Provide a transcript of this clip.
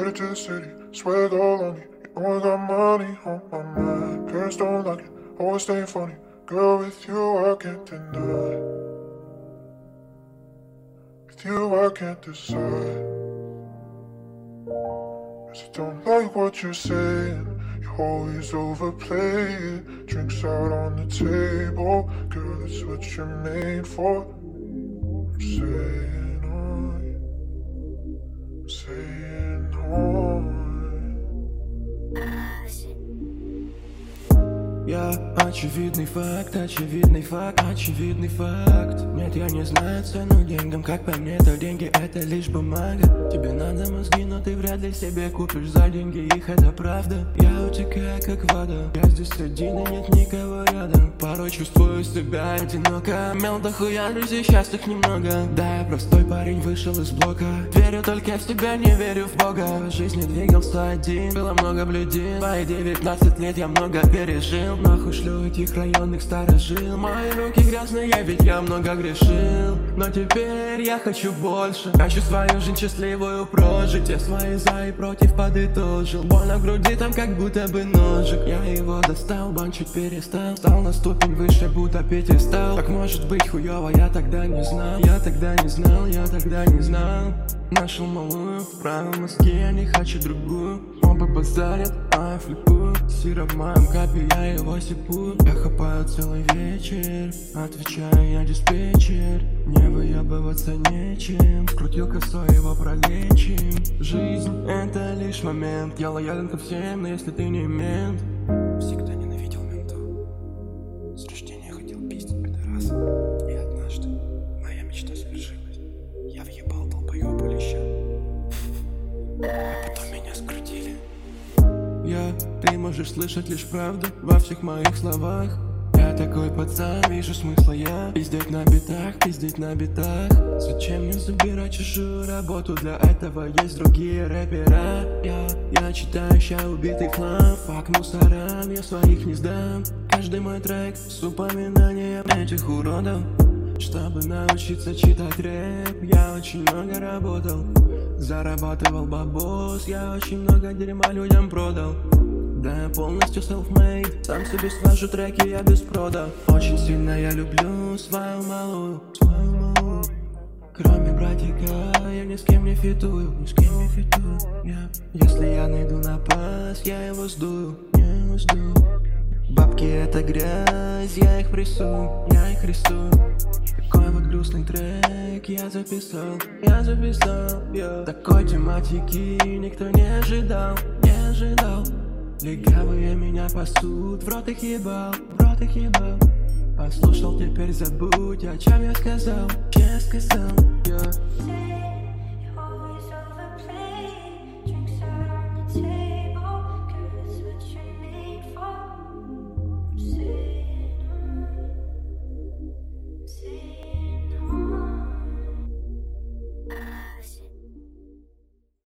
Headed to the city, swag all on me. You only got money on my mind. Parents don't like it, always staying funny. Girl, with you I can't deny. With you I can't decide. 'Cause I don't like what you're saying. You always overplay it. Drinks out on the table. Girl, that's what you're made for. I'm saying on. I'm saying on. Я очевидный факт, очевидный факт, очевидный факт. Нет, я не знаю цену деньгам, как по мне, то деньги это лишь бумага. Тебе надо мозги, но ты вряд ли себе купишь за деньги их, это правда. Я утекаю как вода, я здесь один и нет никого рядом. Порой чувствую себя одиноко, мел дохуя друзей, счастных немного. Да, я простой парень, вышел из блока. Верю только в себя, не верю в Бога. В жизни двигался один, было много блюдин. Мои 19 лет я много пережил. Нахуй шлю этих районных старожил. Мои руки грязные, ведь я много грешил. Но теперь я хочу больше. Хочу свою жизнь счастливую прожить. Я свои за и против подытожил. Больно в груди, там как будто бы ножик. Я его достал, банчить перестал. Стал на ступень выше, будто пьедестал. Так может быть хуёво, я тогда не знал. Я тогда не знал, я тогда не знал. Нашел малую, вправил мозги, я не хочу другую. Оба базарят, а я флипую. Сироп в моем капе, я его сипую. Я хапаю целый вечер, отвечаю я диспетчер. Не выебываться нечем, скрутил косой, его пролечим. Жизнь это лишь момент, я лоялен ко всем, но если ты не мент. Всегда ненавидел ментов. С рождения хотел пиздить пидораса. И однажды моя мечта свершилась. Я въебал долбоёбу леща. А потом меня скрутили. Ты можешь слышать лишь правду во всех моих словах. Я такой пацан, вижу смысла я пиздеть на битах, пиздеть на битах. Зачем мне забирать чужую работу? Для этого есть другие рэпера. Я читаю ща убитый хлам. Фак мусорам, я своих не сдам. Каждый мой трек с упоминанием этих уродов. Чтобы научиться читать рэп, я очень много работал. Зарабатывал бабос, я очень много дерьма людям продал. Да, я полностью self-made, сам себе свожу треки, я без прода. Очень сильно я люблю свою малую. Кроме братика, я ни с кем не фитую, ни с кем не фитую. Если я найду напас, я его сдую, я его сдую. Бабки это грязь, я их прессую, я их рисую. Такой вот грустный трек я записал, yeah. Такой тематики никто не ожидал, не ожидал. Легавые меня пасут, в рот их ебал, в рот их ебал. Послушал, теперь забудь, о чем я сказал, yeah.